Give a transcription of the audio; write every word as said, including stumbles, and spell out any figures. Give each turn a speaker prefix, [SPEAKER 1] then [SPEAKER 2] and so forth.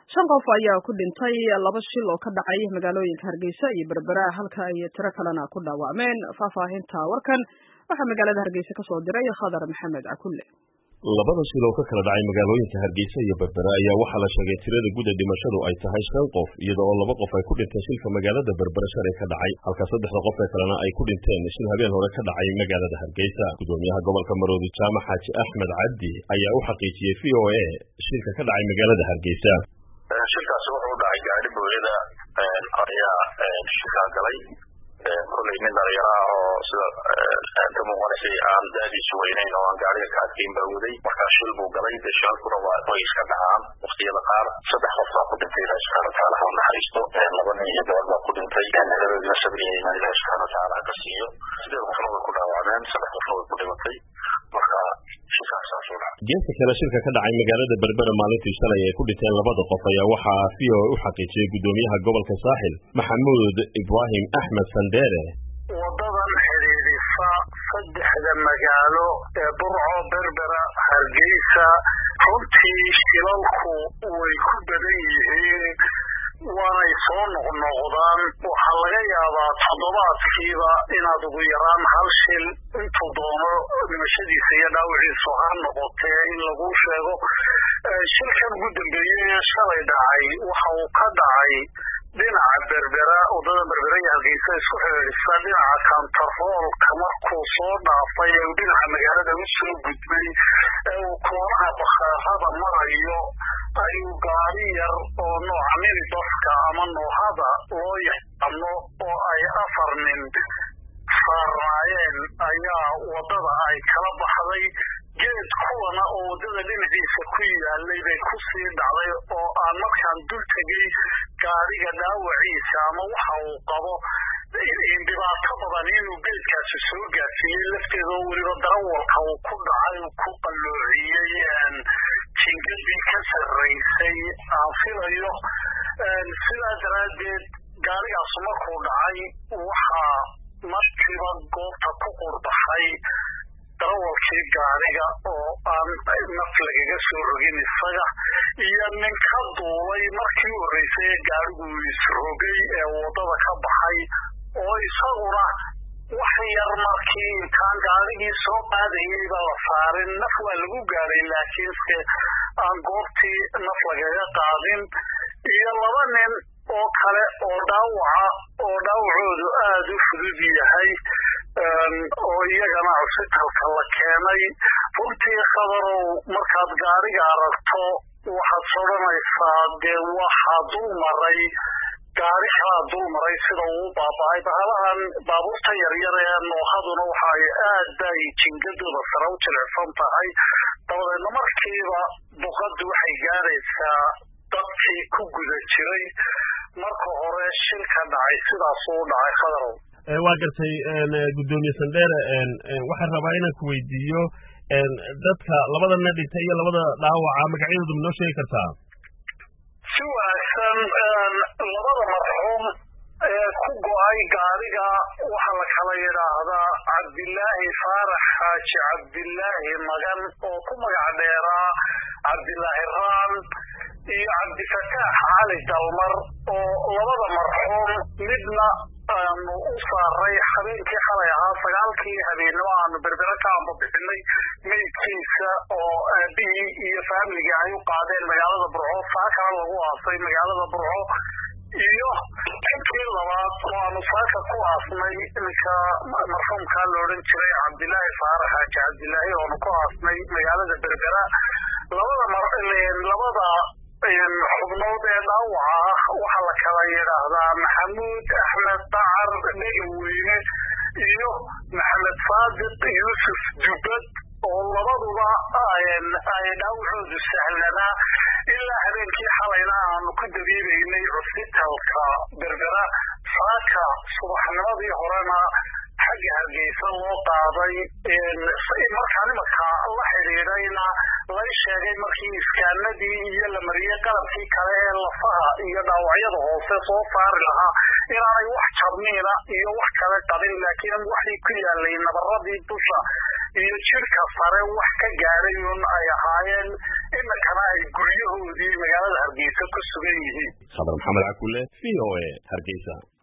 [SPEAKER 1] shan qof ayaa ku dhintay laba shil oo ka dhacay magaalooyinka Hargeysa iyo Berbera halka ay tiro kalena ku dhaawacmeen. Faahfaahinta warkan waxaa magaalada Hargeysa ka soo diray Khadar Maxamed Akulle.
[SPEAKER 2] labada shil oo ka kala dhacay magaalooyinka Hargeysa iyo Berbera ayaa waxaa la sheegay tirada guud ee dhimashadu ay tahay shan qof iyadoo oo laba qof ay ku dhinteen shilka magaalada Berbera shalay ka dhacay halka saddexda qof ee kalena ay ku dhinteen shil habeen hore ka dhacay magaalada Hargeysa. Gudoomiyaha gobolka Maroodi Jaamac Xaaji Axmed Cabdi ayaa u xaqiijiyay V O A shilka ka dhacay magaalada Hargeysa.
[SPEAKER 3] shilkaas wuxuu dhacay gaari boolida ayaa shilka galay kulay nin dhalinyaro ah oo sida ka muuqanaysay aan daadiisu weynayn oo aan gaariga ka adkeyn baa waday markaa shil buu galay dee shilkuna waa way iska dhacaan waqtiyada qaar saddex qof baa ku dhintay ilaahi subxaana watacaala ha u naxariisto laba nin iyo gabar baa ku dhintay heladoodina sabir iyo iimaan ilaahi subxaana watacaala ha ka siiyo sideed qofna way ku dhaawacmeen saddex qofna way ku dhimatay marka
[SPEAKER 2] geeska kale shilka ka dhacay magaalada Berbera maalintii shalay ay ku dhinteen labada qof ayaa waxaa V O A u xaqiijiyay gudoomiyaha gobolka Saaxil Maxamuud Ibrahim Axmed Sandere.
[SPEAKER 4] wadadan xiriirisa saddexda magaalo ee Burco, Berbera, Hargeysa runtii shilalku way ku badan yihiin waanay soo noqnoqdaan. waxaa laga yaabaa toddobaadkiiba inaad ugu yaraan hal shil intuu doono dhimashadiisa iyo dhaawiciisu ha noqotee in lagu sheego. shilkan ugu dambeeyey ee shalay dhacay waxa uu ka dhacay dhinaca Berbera, wadada Berbera iyo Hargeysa isku xiriirisa dhinaca kantaroolka markuu soo dhaafay ee dhinaca magaalada u soo gudbay ee uu koonaha bakhaarada marayo ayuu gaari yar oo nooca minibaska ama noohada loo yaqaano oo ay afar nin saaraayeen ayaa wadada ay kala baxday. geed kuwana oo wadada dhinaciisa ku yaalay bay ku sii dhacday oo aan markaan dul tegay gaariga dhaawaciisa ama waxa uu qabo dhibaato badan inuu geedkaasi soo gaarsiiyey lafteeda oo weliba darawalka uu ku dhacay uu ku qalloociyey jingadii ka sarraysay aan filayo. sidaa daraaddeed gaarigaas markuu dhacay waxaa markiiba goobta ku qurbaxay darawalkii gaariga oo aan naf lagaga soo rogin isaga iyo nin ka duulay markii u horreysay ee gaarigu isrogay ee wadada ka baxay oo isaguna wax yar markii intaan gaarigii soo qaadayay baa la saarin naf waa lagu gaaray laakiinse aan goobtii naf lagaga qaadin. iyo laba nin oo kale oo dhaawaca oo dhaawacoodu aada u fudud yahay oo iyagana cusbitalka la keenay. runtii Khadarow markaad gaariga aragto waxaad odhanaysaa dee waxaa dul maray gaari kalaa dul maray sida uu baaba'ay. bahalahan baabuurta yaryar ee noohaduna waxa ay aad bay jingadooda sare u jilicsan tahay dabadeedna markiiba buqaddu waxay gaaraysaa dadkii ku guda jiray. marka hore shilka dhacay sidaas uu dhacay. Khadarow
[SPEAKER 2] waa gartay gudoomiye Sandere waxaan rabaa inaan ku weydiiyo dadka labadana dhintay iyo labada dhaawaca magacyadooda ma noo sheegi kartaa?
[SPEAKER 4] si wanaagsan labada marxuum ee ku go'ay gaariga waxaa la kala yidhaahdaa Cabdilaahi Faarax Xaaji Cabdilaahi Magan oo ku magac dheeraa Cabdilaahi Raan iyo Cabdifataax Cali Dalmar oo labada marxuum midna aanu u saaray habeenkii xalay ahaa sagaalkii habeenimo aanu Berbera ka amba bixinay meydkiisa oo aabihii iyo faamiliga ay u qaadeen magaalada Burco saakana lagu aasay magaalada Burco. iyo kii labaad oo aanu saaka ku aasnay ninka marxuumka la odhan jiray Cabdilaahi Faarax Xaaji Cabdilaahi oonu ku aasnay magaalada Berbera. labada labada xubnood ee dhaawaca ah waxaa la kala yidhaahdaa Maxamuud Axmed Dacar Dhegaweyne iyo Maxamed Saadiq Yuusuf Jubbad oo labaduba ay dhaawacoodu sahlanaa ilaa habeenkii xalayna aanu ku dabiibaynay cusbitalka Berbera. saaka subaxnimadii horena xagga Hargeysa loo qaaday. markaa nimanka la xidhiidhayna la sheegay markii iskaanadii iyo la mariyey qalabkii kale ee lafaha iyo dhaawacyada hoose soo saari lahaa inaanay wax jabniina iyo wax kale qabin laakiin waxay ku yaalay nabaradii dusha iyo jirka sare wax ka gaaray un ay ahaayeen. iminkana ay guryahoodii magaalada Hargeysa ku sugan
[SPEAKER 2] khadar maxamed cakulle v o a hargeysa.